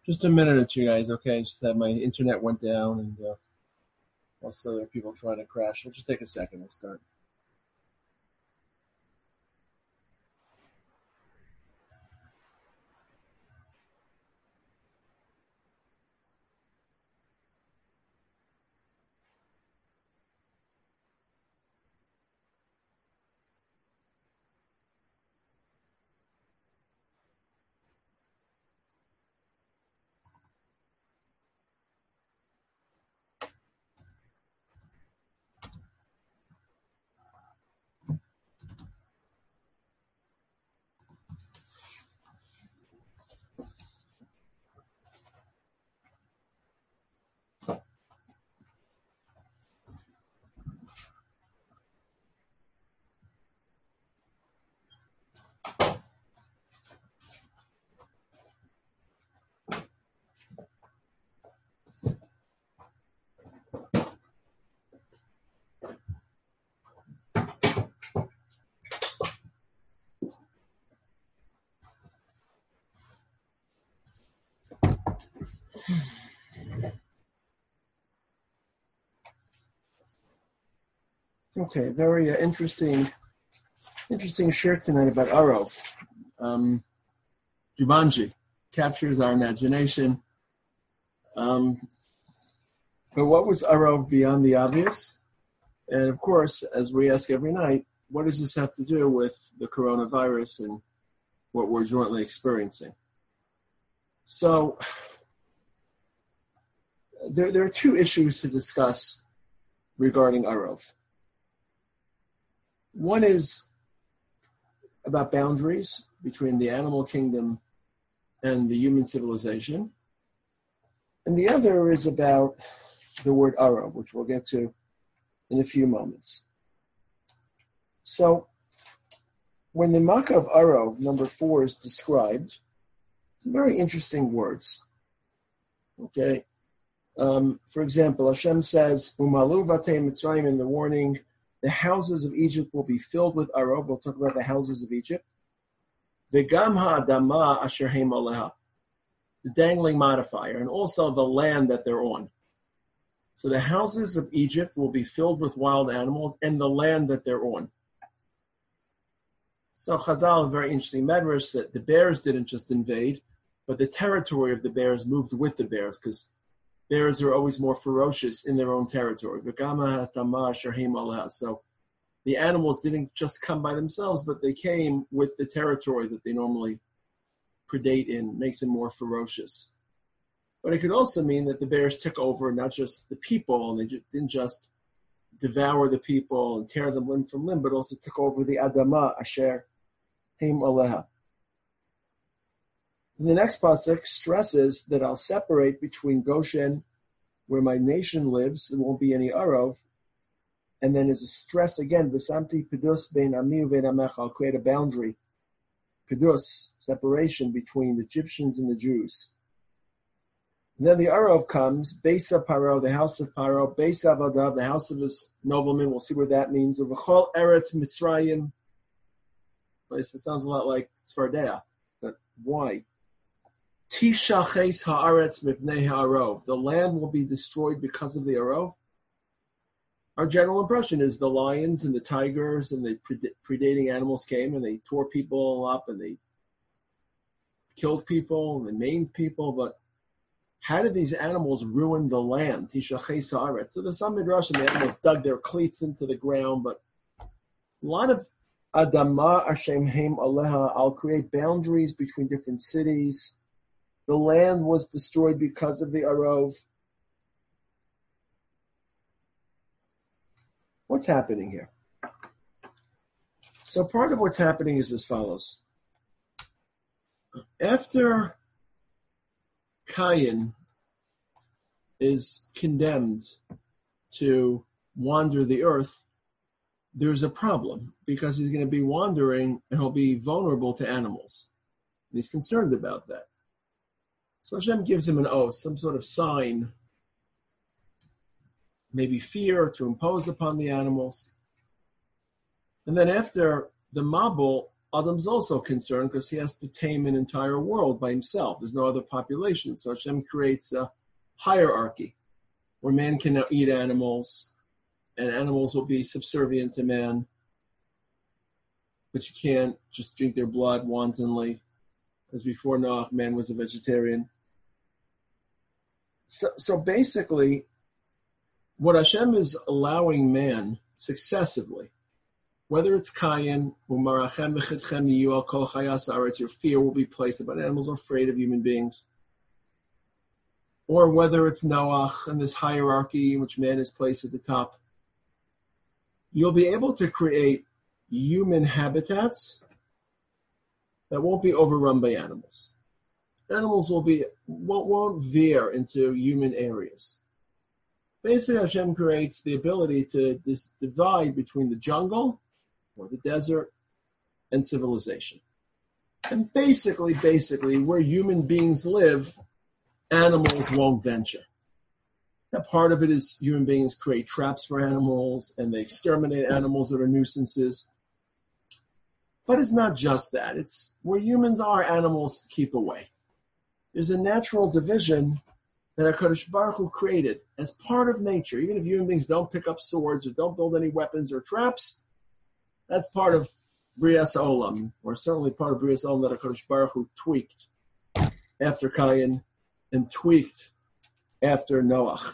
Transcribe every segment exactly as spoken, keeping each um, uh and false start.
Just a minute or two, guys, okay? Just that my internet went down and uh, also there are people trying to crash. We'll just take a second. We'll start. Okay, very uh, interesting, interesting share tonight about Arov. Um, Jumanji captures our imagination. Um, but what was Arov beyond the obvious? And of course, as we ask every night, what does this have to do with the coronavirus and what we're jointly experiencing? So there, there are two issues to discuss regarding Arov. One is about boundaries between the animal kingdom and the human civilization. And the other is about the word Arov, which we'll get to in a few moments. So when the Makkah of Arov, number four, is described, some very interesting words. Okay. Um, for example, Hashem says, Umalu vatei Mitzrayim, in the warning, the houses of Egypt will be filled with Arov. We'll talk about the houses of Egypt. V'gam ha'adama asher heim aleha, the dangling modifier, and also the land that they're on. So the houses of Egypt will be filled with wild animals and the land that they're on. So Chazal, a very interesting medrash, that the bears didn't just invade, but the territory of the bears moved with the bears, because bears are always more ferocious in their own territory. So the animals didn't just come by themselves, but they came with the territory that they normally predate in, makes them more ferocious. But it could also mean that the bears took over not just the people, and they didn't just devour the people and tear them limb from limb, but also took over the Adama, Asher Heim Aleha. And the next pasuk stresses that I'll separate between Goshen, where my nation lives, there won't be any Arov, and then there's a stress again, V'samti pedus bein ami uvein amecha, I'll create a boundary, pedus, separation between the Egyptians and the Jews. And then the Arov comes, Beisa Paro, the house of Paro, Beisa Avadav, the house of his nobleman, we'll see what that means, Uvachol Eretz Mitzrayim. It sounds a lot like Tzfardea, but why? Tishaches haaretz mipnei ha'arov. The land will be destroyed because of the Arov. Our general impression is the lions and the tigers and the predating animals came and they tore people up and they killed people and they maimed people. But how did these animals ruin the land? Tishaches haaretz. So there's some midrash and the animals dug their cleats into the ground, but a lot of Adama Hashem Heim Aleha, I'll create boundaries between different cities. The land was destroyed because of the Arov. What's happening here? So part of what's happening is as follows. After Cain is condemned to wander the earth, there's a problem because he's going to be wandering and he'll be vulnerable to animals. And he's concerned about that. So Hashem gives him an oath, some sort of sign, maybe fear to impose upon the animals. And then after the Mabul, Adam's also concerned because he has to tame an entire world by himself. There's no other population. So Hashem creates a hierarchy where man can now eat animals, and animals will be subservient to man. But you can't just drink their blood wantonly, because before Noah, man was a vegetarian. So, so basically, what Hashem is allowing man successively, whether it's Kayin, Umarachem v'chidchem yiyu al kol chayas haaretz, your fear will be placed upon animals are afraid of human beings, or whether it's Noach and this hierarchy in which man is placed at the top, you'll be able to create human habitats that won't be overrun by animals. Animals will be won't, won't veer into human areas. Basically, Hashem creates the ability to this divide between the jungle or the desert and civilization. And basically, basically, where human beings live, animals won't venture. Now, part of it is human beings create traps for animals and they exterminate animals that are nuisances. But it's not just that. It's where humans are, animals keep away. There's a natural division that HaKadosh Baruch Hu created as part of nature. Even if human beings don't pick up swords or don't build any weapons or traps, that's part of Brias Olam, or certainly part of Brias Olam that HaKadosh Baruch Hu tweaked after Kayin and tweaked after Noach.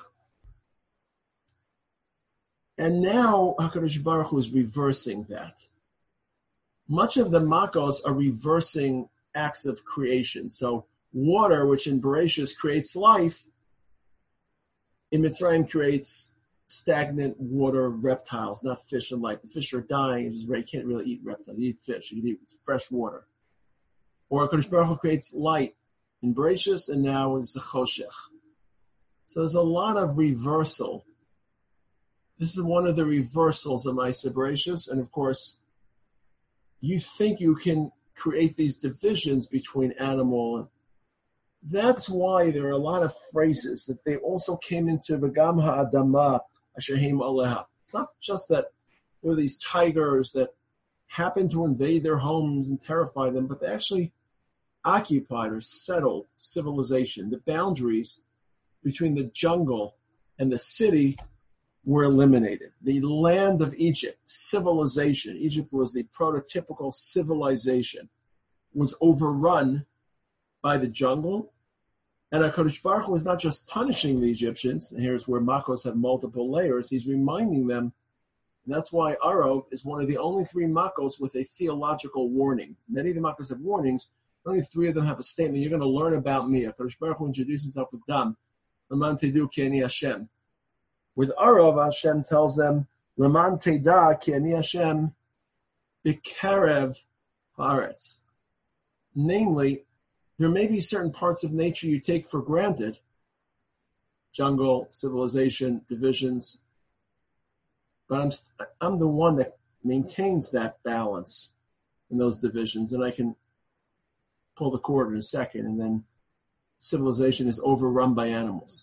And now HaKadosh Baruch Hu is reversing that. Much of the Makos are reversing acts of creation. So water, which in Bereshis creates life, in Mitzrayim creates stagnant water reptiles, not fish and life. The fish are dying. It's just, you can't really eat reptiles. You eat fish. You can eat fresh water. Or HaKadosh Baruch Hu creates light in Bereshis, and now it's the Choshech. So there's a lot of reversal. This is one of the reversals of Ma'aseh Bereshis, and of course, you think you can create these divisions between animal. That's why there are a lot of phrases that they also came into V'gam ha'adama asher heim aleha. It's not just that there are these tigers that happen to invade their homes and terrify them, but they actually occupied or settled civilization. The boundaries between the jungle and the city were eliminated. The land of Egypt, civilization, Egypt was the prototypical civilization, was overrun by the jungle. And HaKadosh Baruch Hu was not just punishing the Egyptians, and here's where Makos have multiple layers, he's reminding them, and that's why Arov is one of the only three Makos with a theological warning. Many of the Makos have warnings, only three of them have a statement, you're going to learn about me. HaKadosh Baruch Hu introduced himself with Dam, Laman Tedu Ki Ani Hashem. With Arov, Hashem tells them, Laman Teda Ki Ani Hashem B'Karev Haaretz. Namely, there may be certain parts of nature you take for granted, jungle, civilization, divisions, but I'm I'm the one that maintains that balance in those divisions, and I can pull the cord in a second, and then civilization is overrun by animals.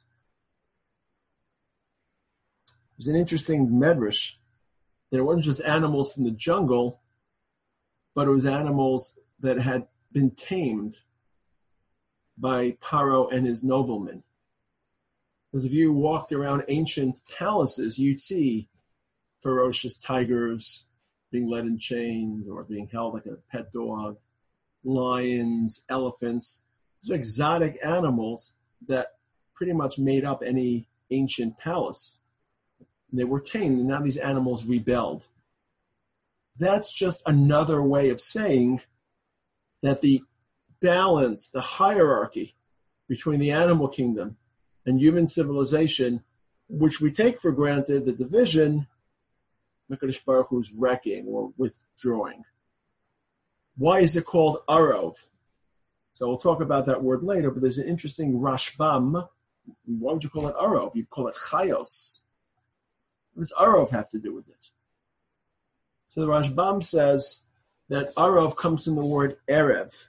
There's an interesting medrash that it wasn't just animals from the jungle, but it was animals that had been tamed by Paro and his noblemen. Because if you walked around ancient palaces, you'd see ferocious tigers being led in chains or being held like a pet dog, lions, elephants. These are exotic animals that pretty much made up any ancient palace. And they were tamed, and now these animals rebelled. That's just another way of saying that the balance, the hierarchy between the animal kingdom and human civilization, which we take for granted, the division, HaKadosh Baruch Hu is wrecking or withdrawing. Why is it called Arov? So we'll talk about that word later, but there's an interesting Rashbam. Why would you call it Arov? You'd call it Chayos. What does Arov have to do with it? So the Rashbam says that Arov comes from the word Erev,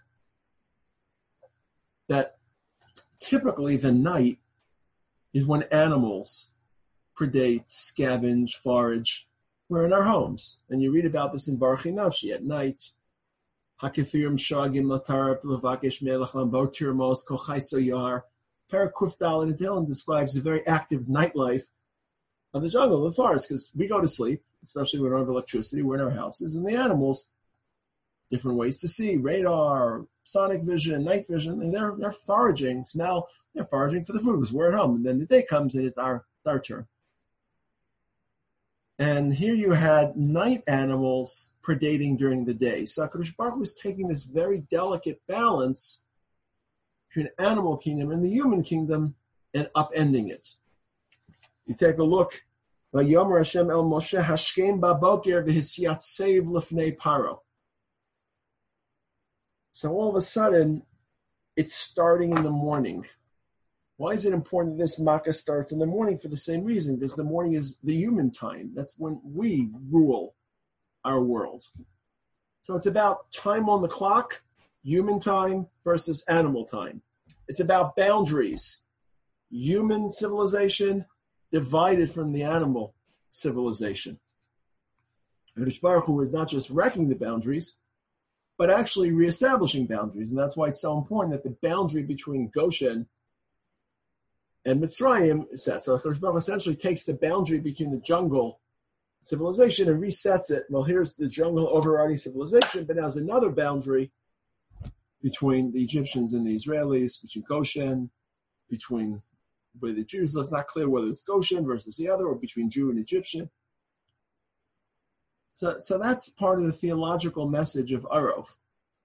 that typically the night is when animals predate, scavenge, forage. We're in our homes. And you read about this in Baruch Nafshi. At night, Hakifirim Shagim Lataraf Levakish Melech Lambo Tirmos Kochaiso Yar. Parakuf Dalin and Dylan describes the very active nightlife of the jungle, the forest, because we go to sleep, especially when we don't have electricity, we're in our houses, and the animals, different ways to see, radar, sonic vision, night vision, and they're they're foraging. So now they're foraging for the food because we're at home, and then the day comes and it's our, it's our turn. And here you had night animals predating during the day. So HaKadosh Baruch Hu was taking this very delicate balance between the animal kingdom and the human kingdom and upending it. You take a look. Vayomer Hashem el Moshe hashkem baboker v'hisyatsev lefnei paro. So all of a sudden, it's starting in the morning. Why is it important that this makkah starts in the morning? For the same reason, because the morning is the human time. That's when we rule our world. So it's about time on the clock, human time versus animal time. It's about boundaries. Human civilization divided from the animal civilization. HaKadosh Baruch Hu is not just wrecking the boundaries, but actually reestablishing boundaries. And that's why it's so important that the boundary between Goshen and Mitzrayim is set. So HaKadosh Baruch Hu essentially takes the boundary between the jungle civilization and resets it. Well, here's the jungle overriding civilization, but now there's another boundary between the Egyptians and the Israelis, between Goshen, between where the Jews live. It's not clear whether it's Goshen versus the other, or between Jew and Egyptian. So, so that's part of the theological message of Arov.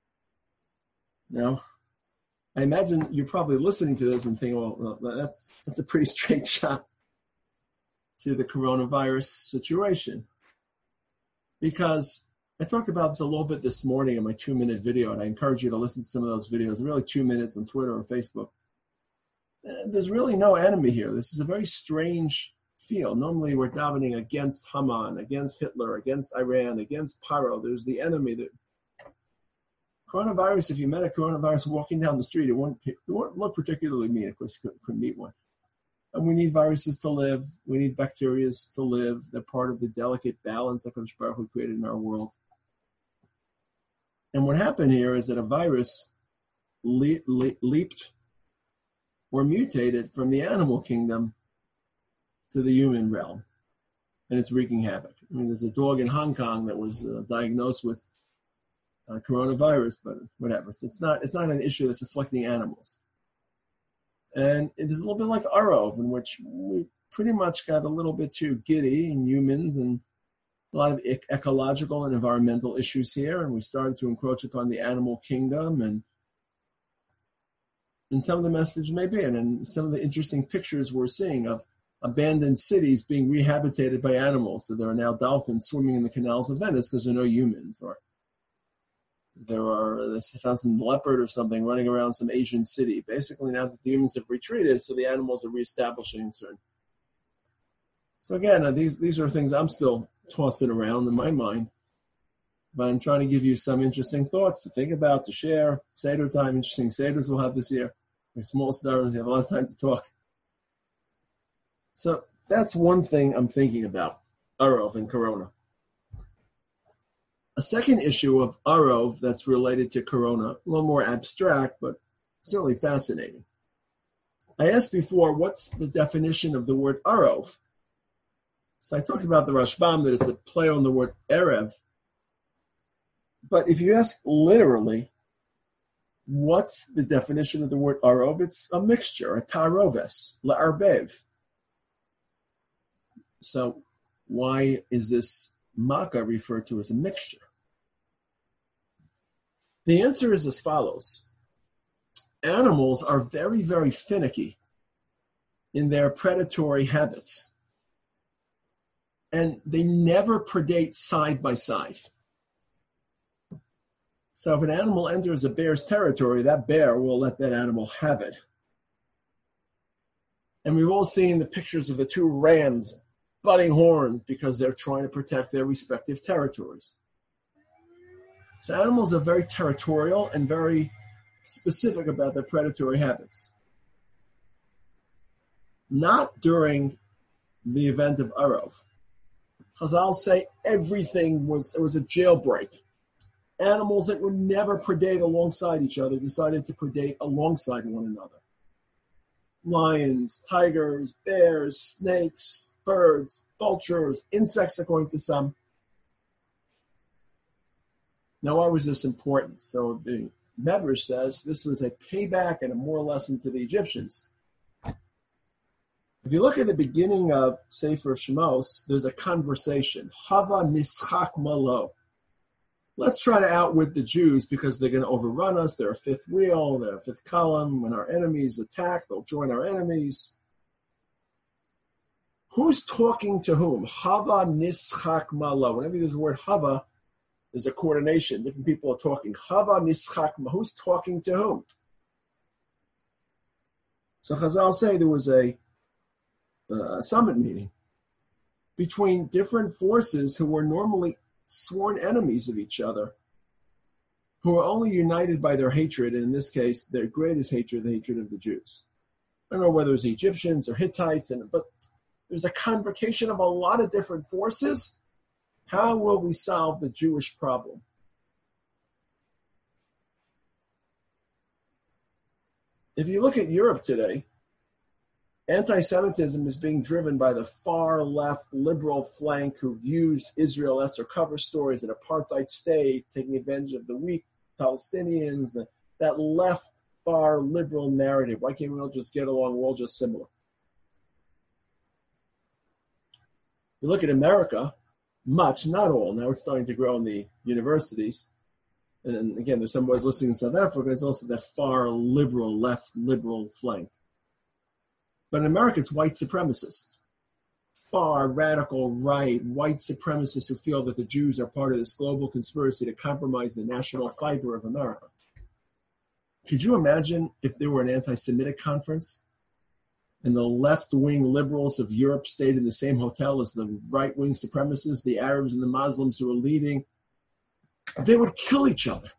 Now, I imagine you're probably listening to this and thinking, well, that's that's a pretty straight shot to the coronavirus situation. Because I talked about this a little bit this morning in my two-minute video, and I encourage you to listen to some of those videos, really two minutes on Twitter or Facebook. And there's really no enemy here. This is a very strange field. Normally we're davening against Haman, against Hitler, against Iran, against Paro. There's the enemy. That coronavirus, if you met a coronavirus walking down the street, it wouldn't, it wouldn't look particularly mean. Of course, you couldn't, couldn't meet one. And we need viruses to live. We need bacteria to live. They're part of the delicate balance that HaKadosh Baruch Hu created in our world. And what happened here is that a virus le- le- leaped or mutated from the animal kingdom to the human realm, and it's wreaking havoc. I mean, there's a dog in Hong Kong that was uh, diagnosed with uh, coronavirus, but whatever. So it's not it's not an issue that's afflicting animals. And it is a little bit like Arov, in which we pretty much got a little bit too giddy in humans and a lot of ec- ecological and environmental issues here, and we started to encroach upon the animal kingdom, and and some of the message may be, and, and some of the interesting pictures we're seeing of abandoned cities being rehabilitated by animals. So there are now dolphins swimming in the canals of Venice because there are no humans, or there are, they found some leopard or something running around some Asian city. Basically, now that the humans have retreated, so the animals are reestablishing certain. So again, uh, these these are things I'm still tossing around in my mind, but I'm trying to give you some interesting thoughts to think about, to share. Seder time, interesting Seders we'll have this year. We're small stars, we have a lot of time to talk. So that's one thing I'm thinking about, Arov and Corona. A second issue of Arov that's related to Corona, a little more abstract, but certainly fascinating. I asked before, what's the definition of the word Arov? So I talked about the Rashbam, that it's a play on the word Erev. But if you ask literally, what's the definition of the word Arov? It's a mixture, a taroves, la'arbev. So why is this makkah referred to as a mixture? The answer is as follows. Animals are very, very finicky in their predatory habits. And they never predate side by side. So if an animal enters a bear's territory, that bear will let that animal have it. And we've all seen the pictures of the two rams butting horns because they're trying to protect their respective territories. So animals are very territorial and very specific about their predatory habits. Not during the event of Arov. Chazal say everything was, it was a jailbreak. Animals that would never predate alongside each other decided to predate alongside one another. Lions, tigers, bears, snakes, birds, vultures, insects, according to some. Now, why was this important? So the Medrash says this was a payback and a moral lesson to the Egyptians. If you look at the beginning of Sefer Shemos, there's a conversation. Hava nischak malo. Let's try to outwit the Jews because they're going to overrun us. They're a fifth wheel. They're a fifth column. When our enemies attack, they'll join our enemies. Who's talking to whom? Hava nischak malo. Whenever there's the word hava, there's a coordination. Different people are talking. Hava nischak malo. Who's talking to whom? So Chazal say there was a uh, summit meeting between different forces who were normally sworn enemies of each other, who are only united by their hatred, and in this case, their greatest hatred, the hatred of the Jews. I don't know whether it was Egyptians or Hittites, and but there's a convocation of a lot of different forces. How will we solve the Jewish problem? If you look at Europe today, anti-Semitism is being driven by the far left liberal flank who views Israel as their cover stories, an apartheid state, taking advantage of the weak Palestinians, that left far liberal narrative. Why can't we all just get along? We're all just similar. You look at America, much, not all. Now it's starting to grow in the universities. And then, again, there's some boys listening in South Africa. There's also that far liberal, left liberal flank. But in America, it's white supremacists, far radical right, white supremacists who feel that the Jews are part of this global conspiracy to compromise the national fiber of America. Could you imagine if there were an anti-Semitic conference and the left-wing liberals of Europe stayed in the same hotel as the right-wing supremacists, the Arabs and the Muslims who were leading? They would kill each other.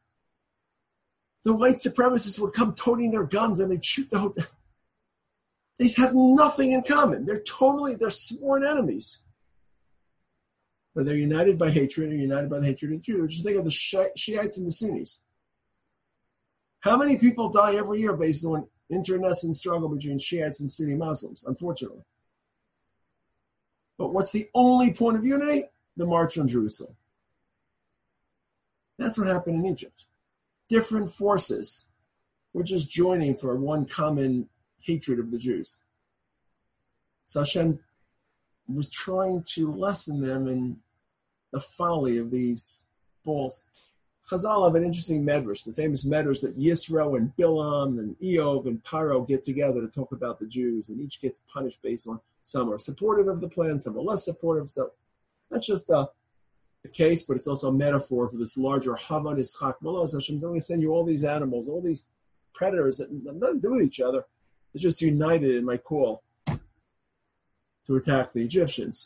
The white supremacists would come toting their guns and they'd shoot the hotel. They have nothing in common. They're totally, they're sworn enemies. But they're united by hatred or united by the hatred of Jews. Just think of the Shiites and the Sunnis. How many people die every year based on internecine struggle between Shiites and Sunni Muslims, unfortunately? But what's the only point of unity? The March on Jerusalem. That's what happened in Egypt. Different forces were just joining for one common hatred of the Jews. So Hashem was trying to lessen them in the folly of these false. Chazal have an interesting medrash, the famous medrash that Yisro and Bilam and Eov and Paro get together to talk about the Jews, and each gets punished based on some are supportive of the plan, some are less supportive. So that's just a, a case, but it's also a metaphor for this larger Hava Nischak Malos. Hashem's going to send you all these animals, all these predators that have nothing to do with each other. They're just united in my call to attack the Egyptians.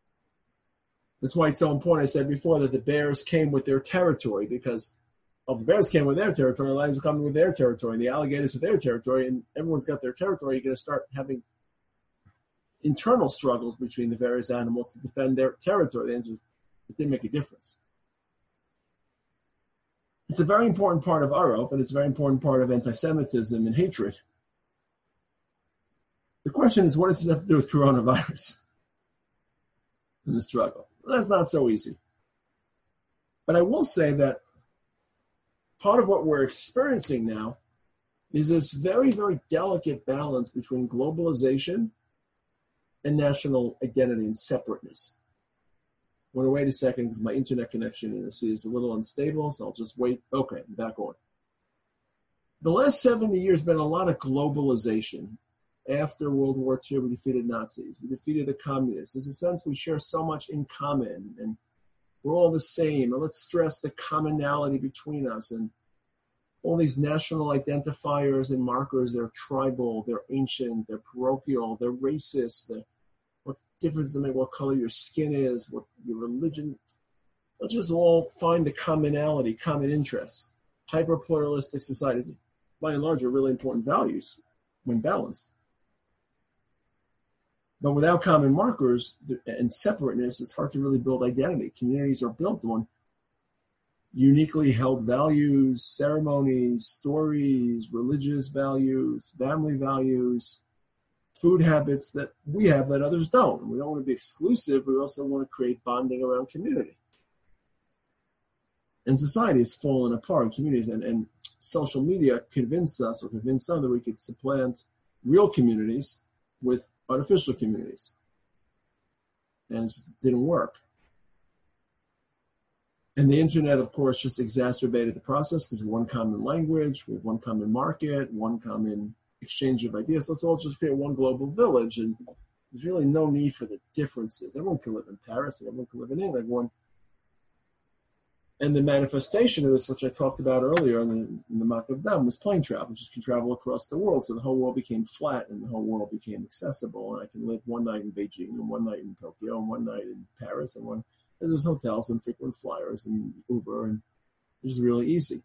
That's why it's so important. I said before that the bears came with their territory, because well, the bears came with their territory, the lions are coming with their territory, and the alligators with their territory, and everyone's got their territory. You're going to start having internal struggles between the various animals to defend their territory. It didn't make a difference. It's a very important part of Arov, and it's a very important part of anti-Semitism and hatred. The question is, what does this have to do with coronavirus in the struggle? Well, that's not so easy. But I will say that part of what we're experiencing now is this very, very delicate balance between globalization and national identity and separateness. I want to wait a second because my internet connection is, is a little unstable, so I'll just wait. Okay, I'm back on. The last seventy years has been a lot of globalization. After World War Two, we defeated Nazis. We defeated the communists. There's a sense we share so much in common, and we're all the same. And let's stress the commonality between us. And all these national identifiers and markers, they're tribal, they're ancient, they're parochial, they're racist. They're, what difference does it make what color your skin is, what your religion? Let's just all find the commonality, common interests. Hyper-pluralistic societies, by and large, are really important values when balanced. But without common markers and separateness, it's hard to really build identity. Communities are built on uniquely held values, ceremonies, stories, religious values, family values, food habits that we have that others don't. We don't want to be exclusive, but we also want to create bonding around community. And society has fallen apart, communities, and, and social media convinced us or convinced us that we could supplant real communities with artificial communities. And it just didn't work. And the internet, of course, just exacerbated the process because of one common language, with one common market, one common exchange of ideas. Let's all just create one global village. And there's really no need for the differences. Everyone can live in Paris and everyone can live in England. Everyone. And the manifestation of this, which I talked about earlier in the, in the Makav Dam, was plane travel, which can travel across the world. So the whole world became flat and the whole world became accessible. And I can live one night in Beijing and one night in Tokyo and one night in Paris and one. There's hotels and frequent flyers and Uber, and it's really easy.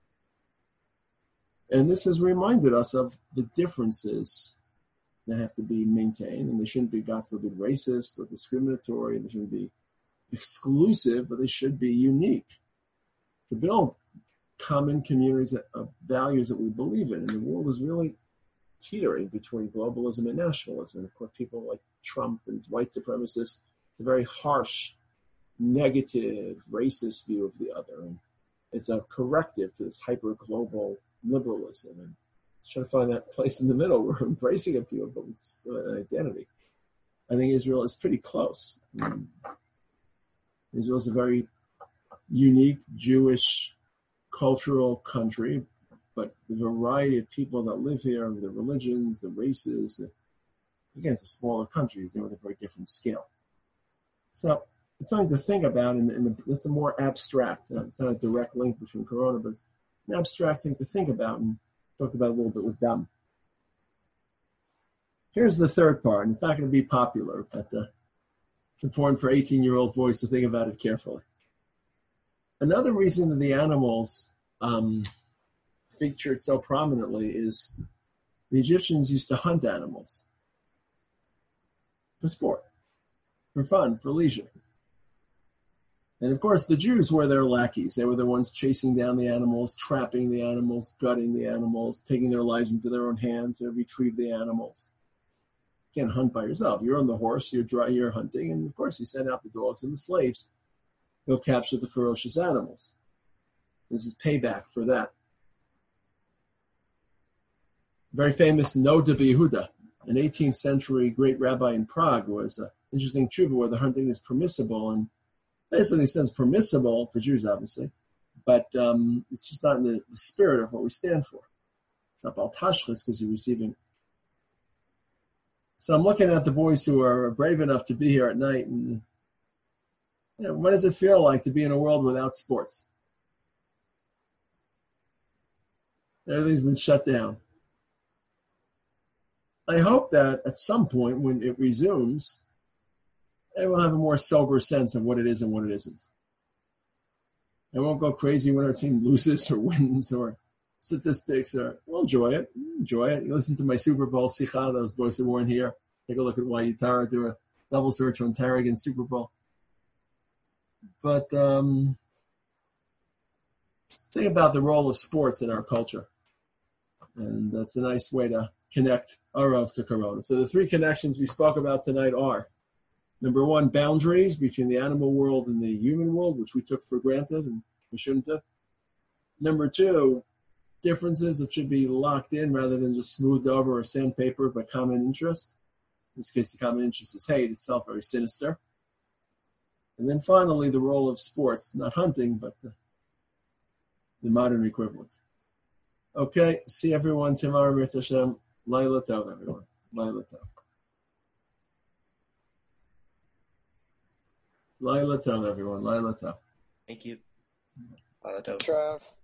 And this has reminded us of the differences that have to be maintained, and they shouldn't be, God forbid, racist or discriminatory, and they shouldn't be exclusive, but they should be unique. To build common communities of values that we believe in. And the world is really teetering between globalism and nationalism. And of course, people like Trump and white supremacists, a very harsh, negative, racist view of the other. And it's a corrective to this hyper-global liberalism. And trying to find that place in the middle. We're embracing it, people, but it's an identity. I think Israel is pretty close. Um, Israel is a very unique Jewish cultural country, but the variety of people that live here, the religions, the races, the, again, it's a smaller country, you know, with a very different scale. So it's something to think about, and, and it's a more abstract, uh, it's not a direct link between Corona, but it's an abstract thing to think about, and talked about a little bit with Dam. Here's the third part, and it's not going to be popular, but uh, it's important for eighteen-year-old boys to think about it carefully. Another reason that the animals um, featured so prominently is the Egyptians used to hunt animals for sport, for fun, for leisure. And of course, the Jews were their lackeys. They were the ones chasing down the animals, trapping the animals, gutting the animals, taking their lives into their own hands to retrieve the animals. You can't hunt by yourself. You're on the horse, you're dry, you're hunting, and of course you send out the dogs and the slaves. Go capture the ferocious animals. This is payback for that. Very famous Noda B'Yehuda, an eighteenth century great rabbi in Prague, was an interesting tshuva where the hunting is permissible, and basically it says permissible for Jews, obviously, but um, it's just not in the, the spirit of what we stand for. It's not about tashchis because you're receiving. So I'm looking at the boys who are brave enough to be here at night, and you know, what does it feel like to be in a world without sports? Everything's been shut down. I hope that at some point when it resumes, everyone will have a more sober sense of what it is and what it isn't. I won't go crazy when our team loses or wins or statistics. Or we'll enjoy it. Enjoy it. You listen to my Super Bowl Sikha, those boys who weren't here. Take a look at why Tara do a double search on Tarragon Super Bowl. But um, think about the role of sports in our culture. And that's a nice way to connect Arav to Corona. So the three connections we spoke about tonight are, number one, boundaries between the animal world and the human world, which we took for granted and we shouldn't have. Number two, differences that should be locked in rather than just smoothed over or sandpaper, but common interest. In this case, the common interest is hate itself, very sinister. And then finally, the role of sports, not hunting, but the, the modern equivalent. Okay, see everyone tomorrow, Mirz Hashem. Laila Tov, everyone. Laila Tov. Laila Tov, everyone. Laila Tov. Thank you. Laila Tov. Trav.